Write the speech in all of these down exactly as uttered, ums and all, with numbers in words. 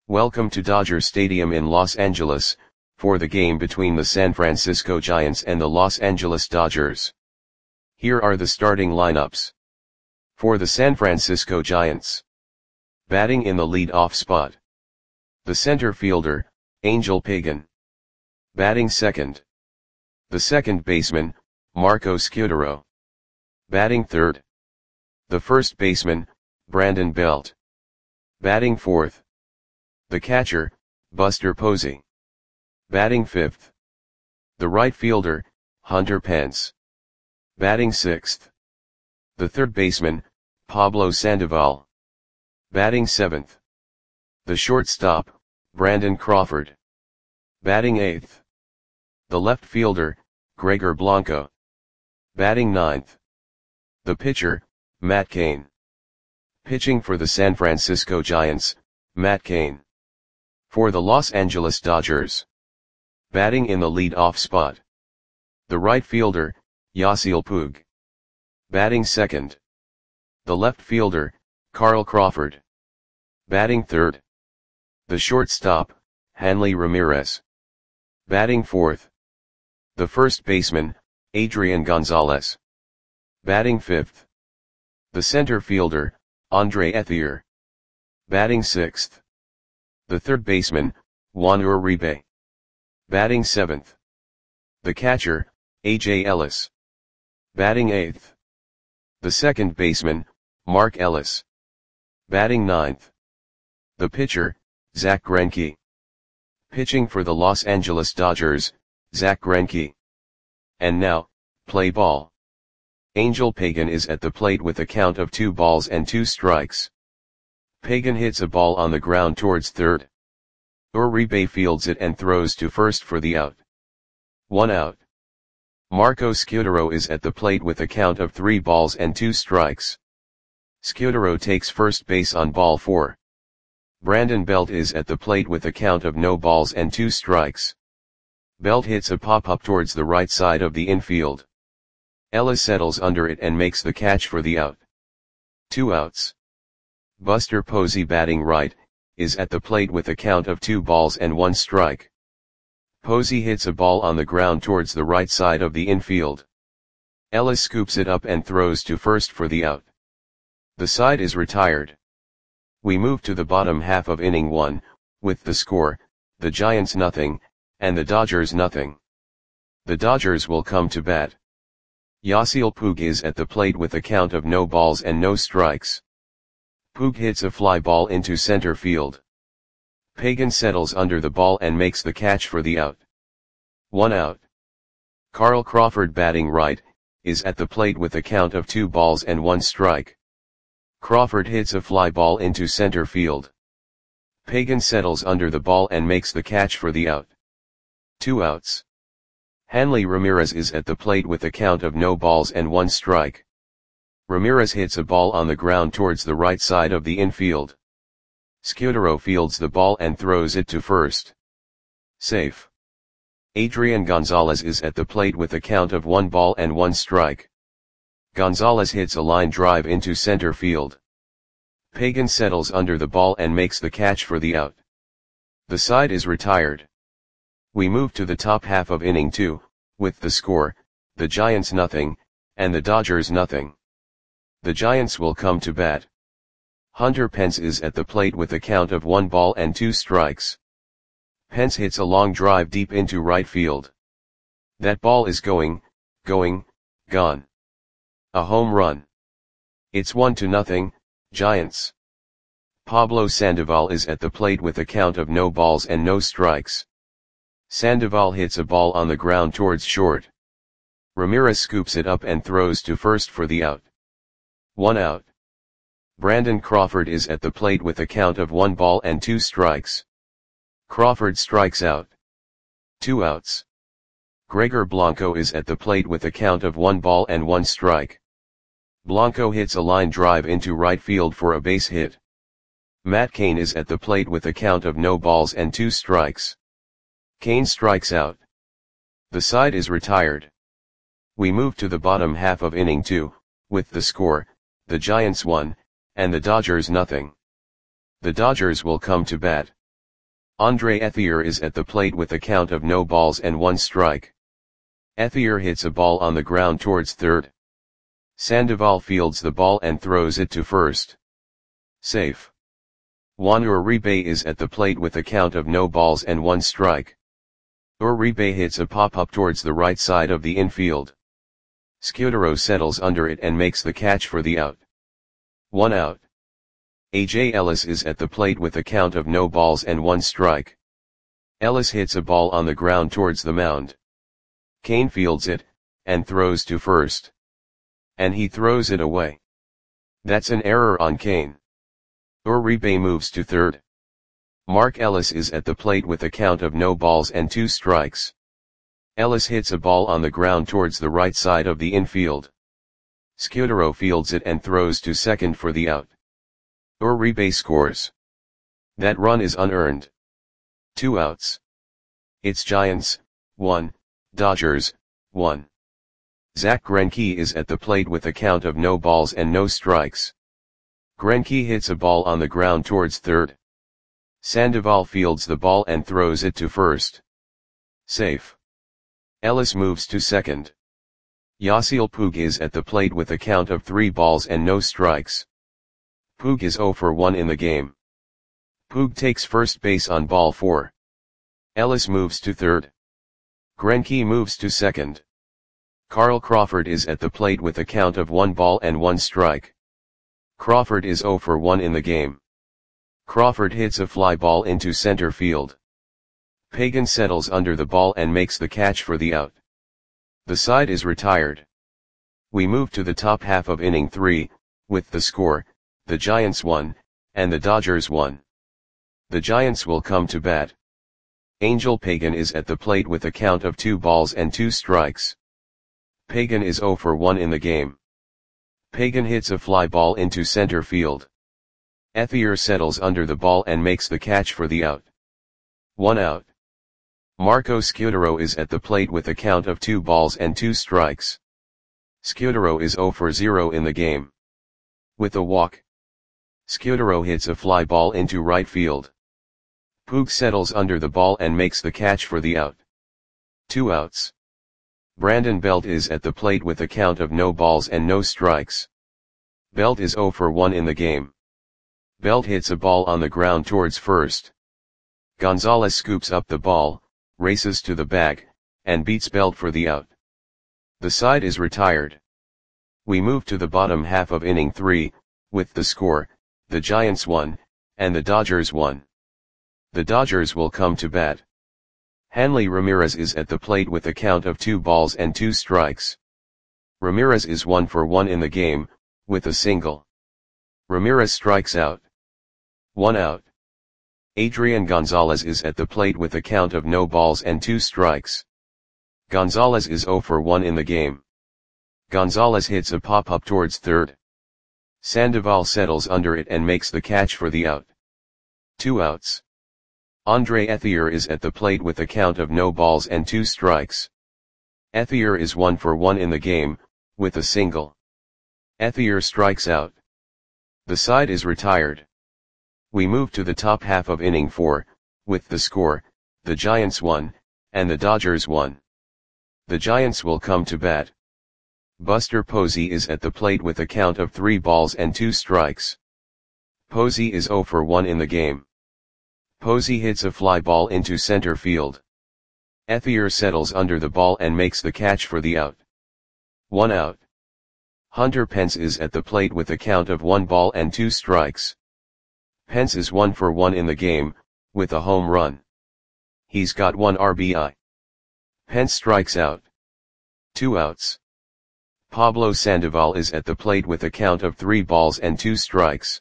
Welcome to Dodger Stadium in Los Angeles, for the game between the San Francisco Giants and the Los Angeles Dodgers. Here are the starting lineups. For the San Francisco Giants. Batting in the lead-off spot. The center fielder, Angel Pagan. Batting second. The second baseman, Marco Scutaro. Batting third. The first baseman, Brandon Belt. Batting fourth. The catcher, Buster Posey. Batting fifth. The right fielder, Hunter Pence. Batting sixth. The third baseman, Pablo Sandoval. Batting seventh. The shortstop, Brandon Crawford. Batting eighth. The left fielder, Gregor Blanco. Batting ninth. The pitcher, Matt Cain. Pitching for the San Francisco Giants, Matt Cain. For the Los Angeles Dodgers. Batting in the lead-off spot. The right fielder, Yasiel Puig. Batting second. The left fielder, Carl Crawford. Batting third. The shortstop, Hanley Ramirez. Batting fourth. The first baseman, Adrian Gonzalez. Batting fifth. The center fielder, Andre Ethier. Batting sixth. The third baseman, Juan Uribe. Batting seventh. The catcher, A J Ellis. Batting eighth. The second baseman, Mark Ellis. Batting ninth. The pitcher, Zach Greinke. Pitching for the Los Angeles Dodgers, Zach Greinke. And now, play ball. Angel Pagan is at the plate with a count of two balls and two strikes. Pagan hits a ball on the ground towards third. Uribe fields it and throws to first for the out. One out. Marco Scutaro is at the plate with a count of three balls and two strikes. Scutaro takes first base on ball four. Brandon Belt is at the plate with a count of no balls and two strikes. Belt hits a pop-up towards the right side of the infield. Ellis settles under it and makes the catch for the out. Two outs. Buster Posey, batting right, is at the plate with a count of two balls and one strike. Posey hits a ball on the ground towards the right side of the infield. Ellis scoops it up and throws to first for the out. The side is retired. We move to the bottom half of inning one, with the score, the Giants nothing, and the Dodgers nothing. The Dodgers will come to bat. Yasiel Puig is at the plate with a count of no balls and no strikes. Puig hits a fly ball into center field. Pagan settles under the ball and makes the catch for the out. One out. Carl Crawford, batting right, is at the plate with a count of two balls and one strike. Crawford hits a fly ball into center field. Pagan settles under the ball and makes the catch for the out. Two outs. Hanley Ramirez is at the plate with a count of no balls and one strike. Ramirez hits a ball on the ground towards the right side of the infield. Scutaro fields the ball and throws it to first. Safe. Adrian Gonzalez is at the plate with a count of one ball and one strike. Gonzalez hits a line drive into center field. Pagan settles under the ball and makes the catch for the out. The side is retired. We move to the top half of inning two, with the score, the Giants nothing, and the Dodgers nothing. The Giants will come to bat. Hunter Pence is at the plate with a count of one ball and two strikes. Pence hits a long drive deep into right field. That ball is going, going, gone. A home run. It's one to nothing, Giants. Pablo Sandoval is at the plate with a count of no balls and no strikes. Sandoval hits a ball on the ground towards short. Ramirez scoops it up and throws to first for the out. One out. Brandon Crawford is at the plate with a count of one ball and two strikes. Crawford strikes out. Two outs. Gregor Blanco is at the plate with a count of one ball and one strike. Blanco hits a line drive into right field for a base hit. Matt Cain is at the plate with a count of no balls and two strikes. Cain strikes out. The side is retired. We move to the bottom half of inning two, with the score, the Giants one, and the Dodgers nothing. The Dodgers will come to bat. Andre Ethier is at the plate with a count of no balls and one strike. Ethier hits a ball on the ground towards third. Sandoval fields the ball and throws it to first. Safe. Juan Uribe is at the plate with a count of no balls and one strike. Uribe hits a pop-up towards the right side of the infield. Scudero settles under it and makes the catch for the out. One out. A J Ellis is at the plate with a count of no balls and one strike. Ellis hits a ball on the ground towards the mound. Kane fields it, and throws to first. And he throws it away. That's an error on Kane. Uribe moves to third. Mark Ellis is at the plate with a count of no balls and two strikes. Ellis hits a ball on the ground towards the right side of the infield. Scudero fields it and throws to second for the out. Uribe scores. That run is unearned. Two outs. It's Giants, one, Dodgers, one. Zach Greinke is at the plate with a count of no balls and no strikes. Greinke hits a ball on the ground towards third. Sandoval fields the ball and throws it to first. Safe. Ellis moves to second. Yasiel Puig is at the plate with a count of three balls and no strikes. Puig is zero for one in the game. Puig takes first base on ball four. Ellis moves to third. Greinke moves to second. Carl Crawford is at the plate with a count of one ball and one strike. Crawford is zero for one in the game. Crawford hits a fly ball into center field. Pagan settles under the ball and makes the catch for the out. The side is retired. We move to the top half of inning three, with the score, the Giants won, and the Dodgers won. The Giants will come to bat. Angel Pagan is at the plate with a count of two balls and two strikes. Pagan is zero for one in the game. Pagan hits a fly ball into center field. Ethier settles under the ball and makes the catch for the out. One out. Marco Scudero is at the plate with a count of two balls and two strikes. Scudero is zero for zero in the game. With a walk. Scudero hits a fly ball into right field. Puig settles under the ball and makes the catch for the out. Two outs. Brandon Belt is at the plate with a count of no balls and no strikes. Belt is zero for one in the game. Belt hits a ball on the ground towards first. Gonzalez scoops up the ball, races to the bag, and beats Belt for the out. The side is retired. We move to the bottom half of inning three, with the score, the Giants won, and the Dodgers won. The Dodgers will come to bat. Hanley Ramirez is at the plate with a count of two balls and two strikes. Ramirez is one for one in the game, with a single. Ramirez strikes out. One out. Adrian Gonzalez is at the plate with a count of no balls and two strikes. Gonzalez is zero for one in the game. Gonzalez hits a pop-up towards third. Sandoval settles under it and makes the catch for the out. Two outs. Andre Ethier is at the plate with a count of no balls and two strikes. Ethier is one for one in the game, with a single. Ethier strikes out. The side is retired. We move to the top half of inning four, with the score, the Giants won, and the Dodgers won. The Giants will come to bat. Buster Posey is at the plate with a count of three balls and two strikes. Posey is zero for one in the game. Posey hits a fly ball into center field. Ethier settles under the ball and makes the catch for the out. One out. Hunter Pence is at the plate with a count of one ball and two strikes. Pence is one for one in the game, with a home run. He's got one R B I. Pence strikes out. Two outs. Pablo Sandoval is at the plate with a count of three balls and two strikes.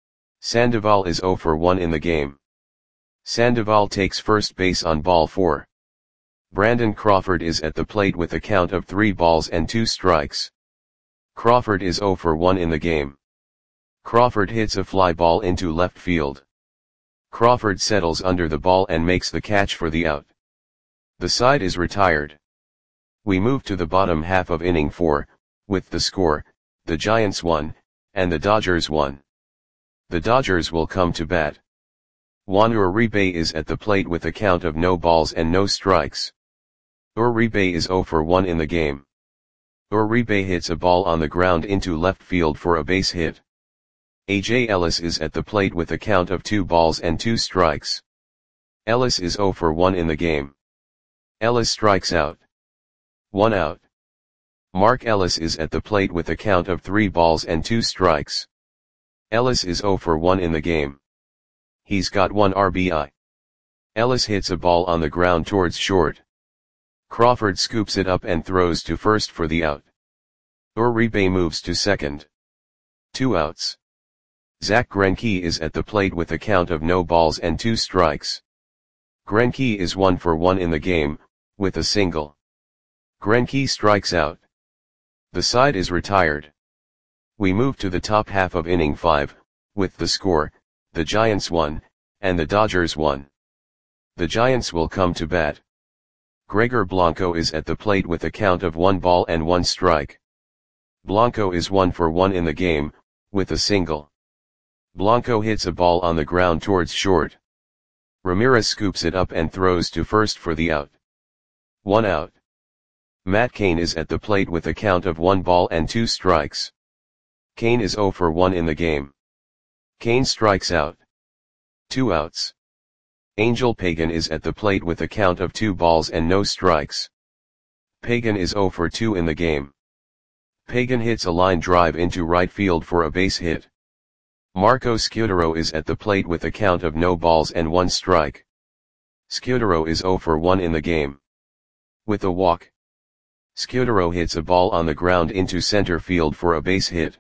Sandoval is zero for one in the game. Sandoval takes first base on ball four. Brandon Crawford is at the plate with a count of three balls and two strikes. Crawford is zero for one in the game. Crawford hits a fly ball into left field. Crawford settles under the ball and makes the catch for the out. The side is retired. We move to the bottom half of inning four, with the score, the Giants won, and the Dodgers won. The Dodgers will come to bat. Juan Uribe is at the plate with a count of no balls and no strikes. Uribe is zero for one in the game. Uribe hits a ball on the ground into left field for a base hit. A J Ellis is at the plate with a count of two balls and two strikes. Ellis is zero for one in the game. Ellis strikes out. One out. Mark Ellis is at the plate with a count of three balls and two strikes. Ellis is zero for one in the game. He's got one R B I. Ellis hits a ball on the ground towards short. Crawford scoops it up and throws to first for the out. Uribe moves to second. Two outs. Zach Greinke is at the plate with a count of no balls and two strikes. Greinke is one for one in the game, with a single. Greinke strikes out. The side is retired. We move to the top half of inning five, with the score, the Giants won, and the Dodgers won. The Giants will come to bat. Gregor Blanco is at the plate with a count of one ball and one strike. Blanco is one for one in the game, with a single. Blanco hits a ball on the ground towards short. Ramirez scoops it up and throws to first for the out. One out. Matt Cain is at the plate with a count of one ball and two strikes. Cain is zero for one in the game. Cain strikes out. Two outs. Angel Pagan is at the plate with a count of two balls and no strikes. Pagan is zero for two in the game. Pagan hits a line drive into right field for a base hit. Marco Scutaro is at the plate with a count of no balls and one strike. Scutaro is zero for one in the game. With a walk. Scutaro hits a ball on the ground into center field for a base hit.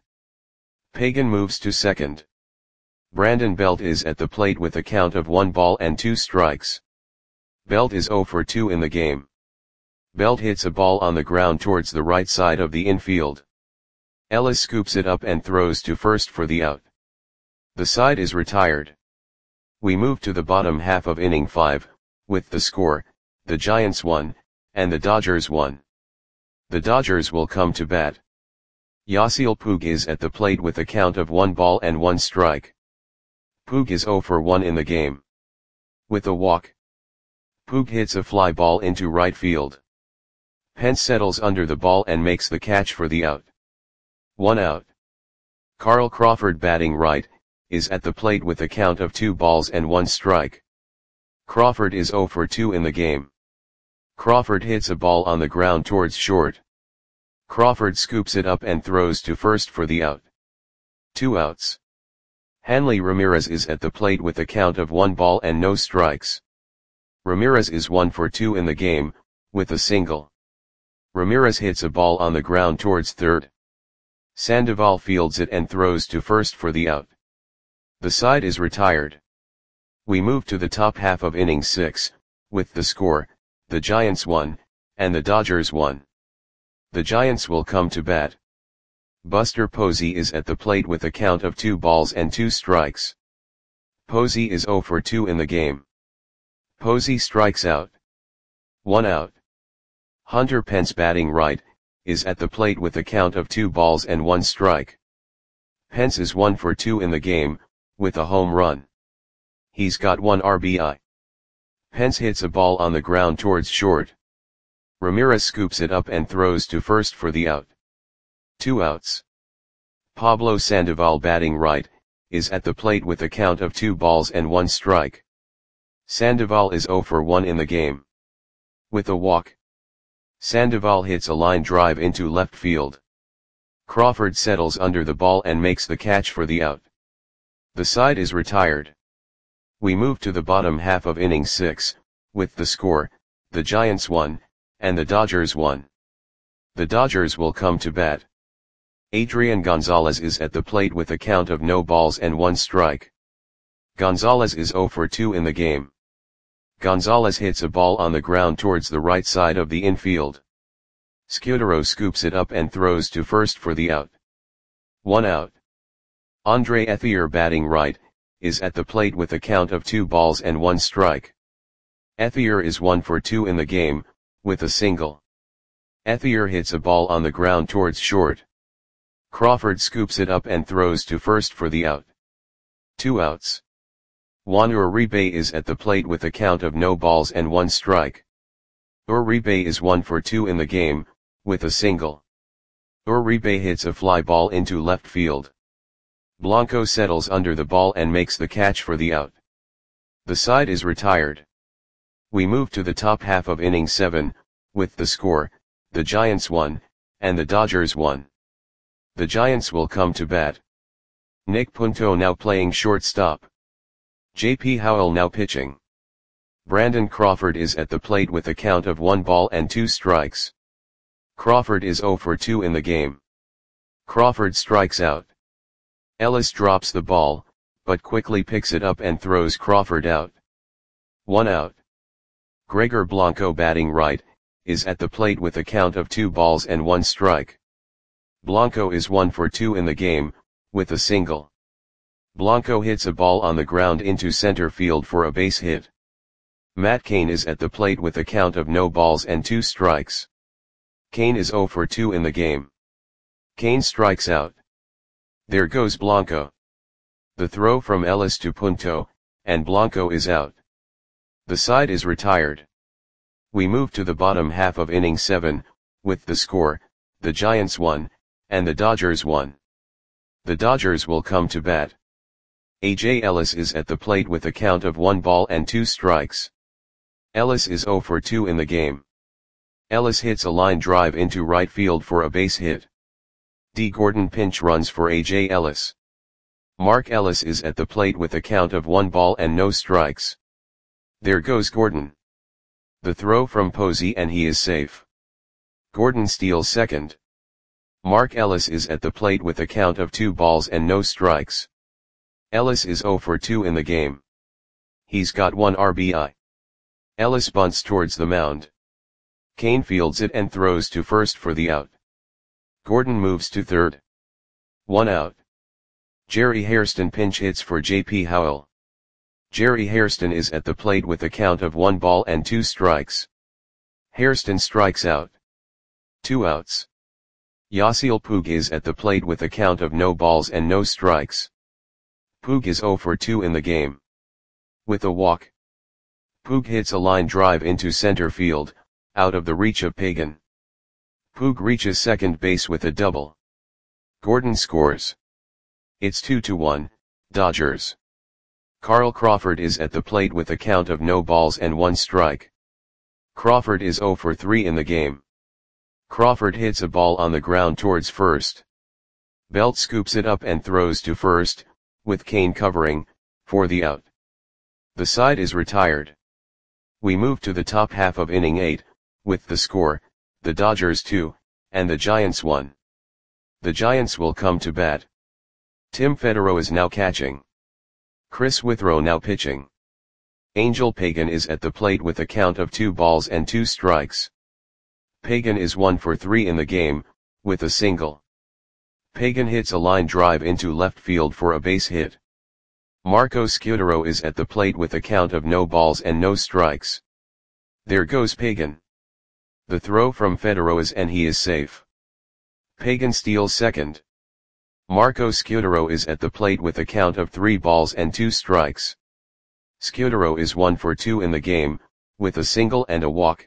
Pagan moves to second. Brandon Belt is at the plate with a count of one ball and two strikes. Belt is zero for two in the game. Belt hits a ball on the ground towards the right side of the infield. Ellis scoops it up and throws to first for the out. The side is retired. We move to the bottom half of inning five, with the score, the Giants won, and the Dodgers won. The Dodgers will come to bat. Yasiel Puig is at the plate with a count of one ball and one strike. Puig is zero for one in the game. With a walk. Puig hits a fly ball into right field. Pence settles under the ball and makes the catch for the out. One out. Carl Crawford, batting right, is at the plate with a count of two balls and one strike. Crawford is zero for two in the game. Crawford hits a ball on the ground towards short. Crawford scoops it up and throws to first for the out. Two outs. Hanley Ramirez is at the plate with a count of one ball and no strikes. Ramirez is one for two in the game, with a single. Ramirez hits a ball on the ground towards third. Sandoval fields it and throws to first for the out. The side is retired. We move to the top half of inning six, with the score, the Giants won, and the Dodgers won. The Giants will come to bat. Buster Posey is at the plate with a count of two balls and two strikes. Posey is zero for two in the game. Posey strikes out. One out. Hunter Pence, batting right, is at the plate with a count of two balls and one strike. Pence is one for two in the game, with a home run. He's got one R B I. Pence hits a ball on the ground towards short. Ramirez scoops it up and throws to first for the out. Two outs. Pablo Sandoval, batting right, is at the plate with a count of two balls and one strike. Sandoval is zero for one in the game. With a walk. Sandoval hits a line drive into left field. Crawford settles under the ball and makes the catch for the out. The side is retired. We move to the bottom half of inning six, with the score, the Giants won, and the Dodgers won. The Dodgers will come to bat. Adrian Gonzalez is at the plate with a count of no balls and one strike. Gonzalez is zero for two in the game. Gonzalez hits a ball on the ground towards the right side of the infield. Scutaro scoops it up and throws to first for the out. One out. Andre Ethier, batting right, is at the plate with a count of two balls and one strike. Ethier is one for two in the game, with a single. Ethier hits a ball on the ground towards short. Crawford scoops it up and throws to first for the out. Two outs. Juan Uribe is at the plate with a count of no balls and one strike. Uribe is one for two in the game, with a single. Uribe hits a fly ball into left field. Blanco settles under the ball and makes the catch for the out. The side is retired. We move to the top half of inning seven, with the score, the Giants won, and the Dodgers won. The Giants will come to bat. Nick Punto now playing shortstop. J P Howell now pitching. Brandon Crawford is at the plate with a count of one ball and two strikes. Crawford is zero for two in the game. Crawford strikes out. Ellis drops the ball, but quickly picks it up and throws Crawford out. One out. Gregor Blanco batting right, is at the plate with a count of two balls and one strike. Blanco is one for two in the game, with a single. Blanco hits a ball on the ground into center field for a base hit. Matt Cain is at the plate with a count of no balls and two strikes. Cain is zero for two in the game. Cain strikes out. There goes Blanco. The throw from Ellis to Punto, and Blanco is out. The side is retired. We move to the bottom half of inning seven, with the score, the Giants won, and the Dodgers won. The Dodgers will come to bat. A J Ellis is at the plate with a count of one ball and two strikes. Ellis is zero for two in the game. Ellis hits a line drive into right field for a base hit. D. Gordon pinch runs for A J Ellis. Mark Ellis is at the plate with a count of one ball and no strikes. There goes Gordon. The throw from Posey and he is safe. Gordon steals second. Mark Ellis is at the plate with a count of two balls and no strikes. Ellis is zero for two in the game. He's got one R B I. Ellis bunts towards the mound. Cain fields it and throws to first for the out. Gordon moves to third. One out. Jerry Hairston pinch hits for J P Howell. Jerry Hairston is at the plate with a count of one ball and two strikes. Hairston strikes out. Two outs. Yasiel Puig is at the plate with a count of no balls and no strikes. Puig is zero for two in the game. With a walk. Puig hits a line drive into center field, out of the reach of Pagan. Puig reaches second base with a double. Gordon scores. It's two to one, Dodgers. Carl Crawford is at the plate with a count of no balls and one strike. Crawford is zero for three in the game. Crawford hits a ball on the ground towards first. Belt scoops it up and throws to first, with Cain covering, for the out. The side is retired. We move to the top half of inning eight, with the score, the Dodgers two, and the Giants one. The Giants will come to bat. Tim Federer is now catching. Chris Withrow now pitching. Angel Pagan is at the plate with a count of two balls and two strikes. Pagan is one for three in the game, with a single. Pagan hits a line drive into left field for a base hit. Marco Scutaro is at the plate with a count of no balls and no strikes. There goes Pagan. The throw from Federer is and he is safe. Pagan steals second. Marco Scutaro is at the plate with a count of three balls and two strikes. Scutaro is one for two in the game, with a single and a walk.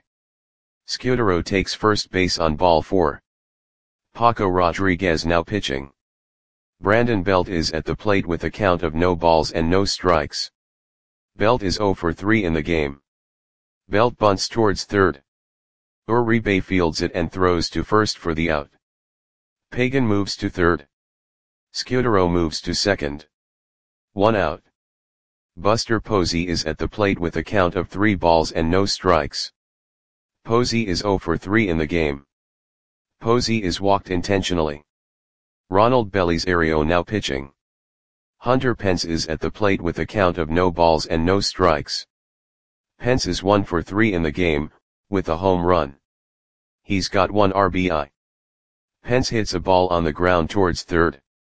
Scutaro takes first base on ball four. Paco Rodriguez now pitching. Brandon Belt is at the plate with a count of no balls and no strikes. Belt is zero for three in the game. Belt bunts towards third. Uribe fields it and throws to first for the out. Pagan moves to third. Scutaro moves to second. One out. Buster Posey is at the plate with a count of three balls and no strikes. Posey is zero for three in the game. Posey is walked intentionally. Ronald Belisario now pitching. Hunter Pence is at the plate with a count of no balls and no strikes. Pence is one for three in the game, with a home run. He's got one R B I. Pence hits a ball on the ground towards third.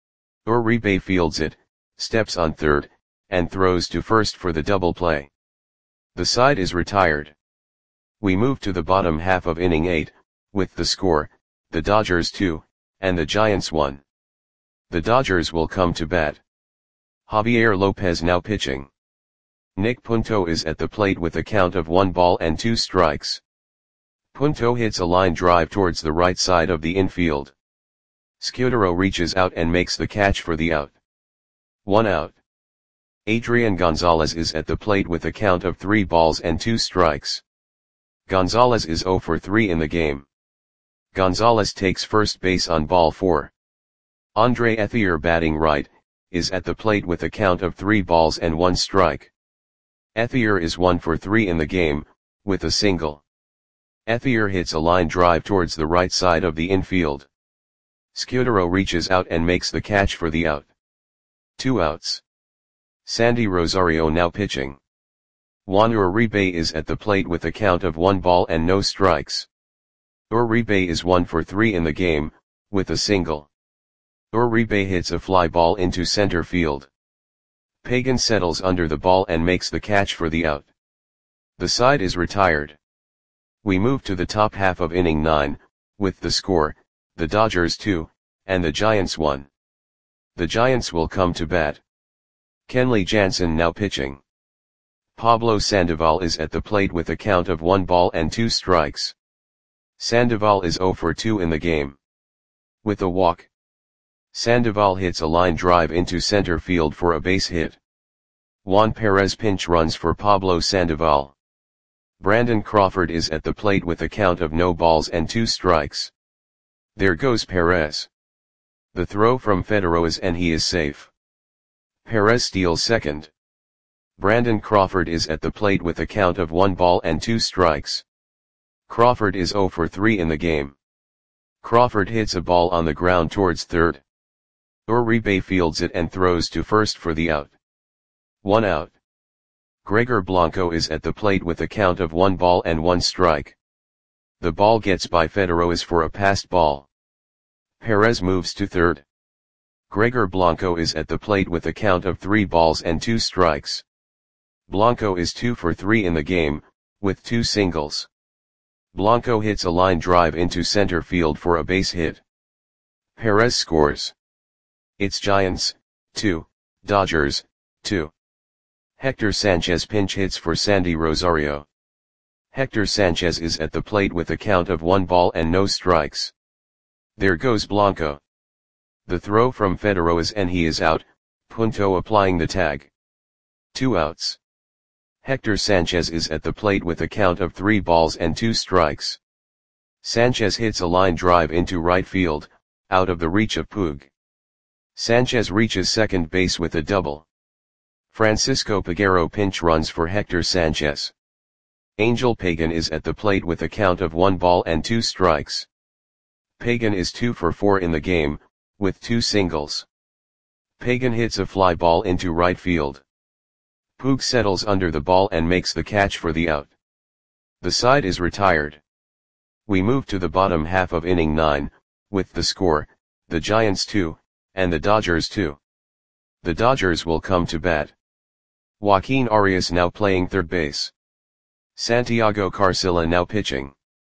Uribe fields it, steps on third, and throws to first for the double play. The side is retired. We move to the bottom half of inning eight, with the score, the Dodgers two, and the Giants one. The Dodgers will come to bat. Javier Lopez now pitching. Nick Punto is at the plate with a count of one ball and two strikes. Punto hits a line drive towards the right side of the infield. Scudero reaches out and makes the catch for the out. One out. Adrian Gonzalez is at the plate with a count of three balls and two strikes. Gonzalez is zero for three in the game. Gonzalez takes first base on ball four. Andre Ethier, batting right, is at the plate with a count of three balls and one strike. Ethier is one for three in the game, with a single. Ethier hits a line drive towards the right side of the infield. Scudero reaches out and makes the catch for the out. Two outs. Sandy Rosario now pitching. Juan Uribe is at the plate with a count of one ball and no strikes. Uribe is one for three in the game, with a single. Uribe hits a fly ball into center field. Pagan settles under the ball and makes the catch for the out. The side is retired. We move to the top half of inning nine, with the score, the Dodgers two, and the Giants one. The Giants will come to bat. Kenley Jansen now pitching. Pablo Sandoval is at the plate with a count of one ball and two strikes. Sandoval is zero for two in the game. With a walk. Sandoval hits a line drive into center field for a base hit. Juan Perez pinch runs for Pablo Sandoval. Brandon Crawford is at the plate with a count of no balls and two strikes. There goes Perez. The throw from Federoas and he is safe. Perez steals second. Brandon Crawford is at the plate with a count of one ball and two strikes. Crawford is zero for three in the game. Crawford hits a ball on the ground towards third. Uribe fields it and throws to first for the out. One out. Gregor Blanco is at the plate with a count of one ball and one strike. The ball gets by Federoas for a passed ball. Perez moves to third. Gregor Blanco is at the plate with a count of three balls and two strikes. Blanco is two for three in the game, with two singles. Blanco hits a line drive into center field for a base hit. Perez scores. It's Giants, two, Dodgers, two. Hector Sanchez pinch hits for Sandy Rosario. Hector Sanchez is at the plate with a count of one ball and no strikes. There goes Blanco. The throw from Federoas and he is out, Punto applying the tag. Two outs. Hector Sanchez is at the plate with a count of three balls and two strikes. Sanchez hits a line drive into right field, out of the reach of Puig. Sanchez reaches second base with a double. Francisco Peguero pinch runs for Hector Sanchez. Angel Pagan is at the plate with a count of one ball and two strikes. Pagan is two for four in the game, with two singles. Pagan hits a fly ball into right field. Puig settles under the ball and makes the catch for the out. The side is retired. We move to the bottom half of inning nine, with the score, the Giants two, and the Dodgers two. The Dodgers will come to bat. Joaquin Arias now playing third base. Santiago Carcilla now pitching.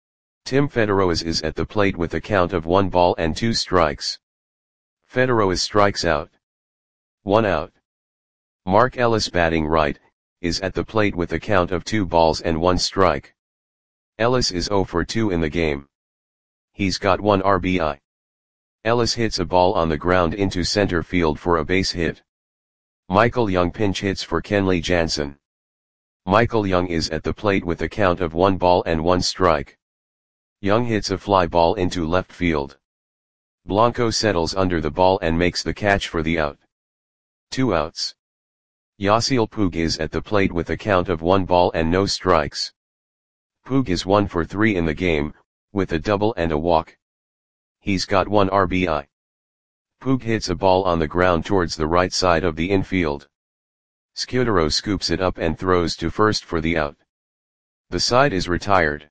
Tim Federoas is at the plate with a count of one ball and two strikes. Federoas strikes out. One out. Mark Ellis, batting right, is at the plate with a count of two balls and one strike. Ellis is zero for two in the game. He's got one R B I. Ellis hits a ball on the ground into center field for a base hit. Michael Young pinch hits for Kenley Jansen. Michael Young is at the plate with a count of one ball and one strike. Young hits a fly ball into left field. Blanco settles under the ball and makes the catch for the out. Two outs. Yasiel Puig is at the plate with a count of one ball and no strikes. Puig is one for three in the game, with a double and a walk. He's got one R B I. Puig hits a ball on the ground towards the right side of the infield. Scudero scoops it up and throws to first for the out. The side is retired.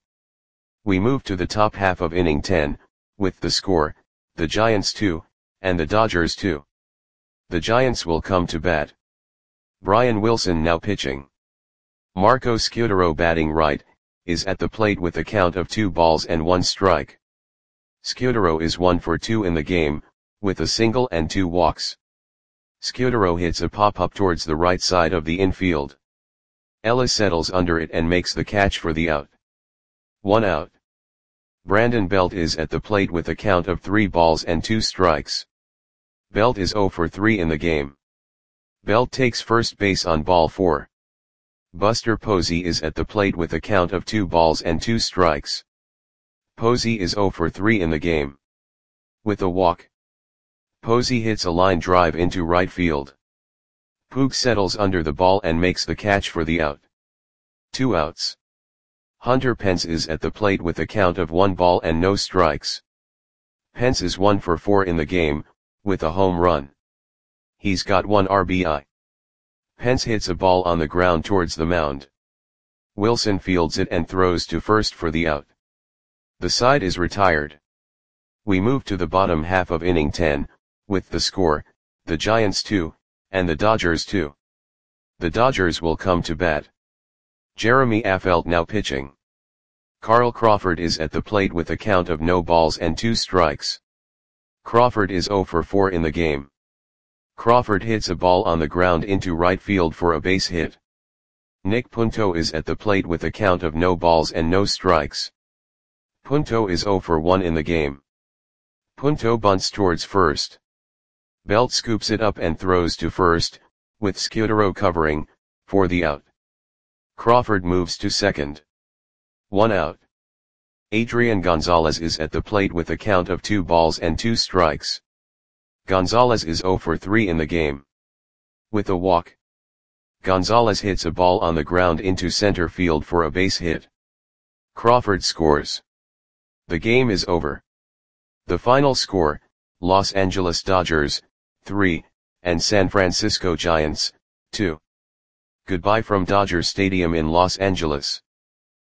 We move to the top half of inning ten, with the score, the Giants two, and the Dodgers two. The Giants will come to bat. Brian Wilson now pitching. Marco Scudero, batting right, is at the plate with a count of two balls and one strike. Scudero is one for two in the game, with a single and two walks. Scudero hits a pop-up towards the right side of the infield. Ellis settles under it and makes the catch for the out. One out. Brandon Belt is at the plate with a count of three balls and two strikes. Belt is zero for three in the game. Belt takes first base on ball four. Buster Posey is at the plate with a count of two balls and two strikes. Posey is zero for three in the game. With a walk, Posey hits a line drive into right field. Puig settles under the ball and makes the catch for the out. Two outs. Hunter Pence is at the plate with a count of one ball and no strikes. Pence is one for four in the game, with a home run. He's got one R B I. Pence hits a ball on the ground towards the mound. Wilson fields it and throws to first for the out. The side is retired. We move to the bottom half of inning ten, with the score, the Giants two, and the Dodgers two. The Dodgers will come to bat. Jeremy Affeldt now pitching. Carl Crawford is at the plate with a count of no balls and two strikes. Crawford is zero for four in the game. Crawford hits a ball on the ground into right field for a base hit. Nick Punto is at the plate with a count of no balls and no strikes. Punto is zero for one in the game. Punto bunts towards first. Belt scoops it up and throws to first, with Scudero covering, for the out. Crawford moves to second. One out. Adrian Gonzalez is at the plate with a count of two balls and two strikes. Gonzalez is zero for three in the game. With a walk, Gonzalez hits a ball on the ground into center field for a base hit. Crawford scores. The game is over. The final score, Los Angeles Dodgers, three, and San Francisco Giants, two. Goodbye from Dodger Stadium in Los Angeles.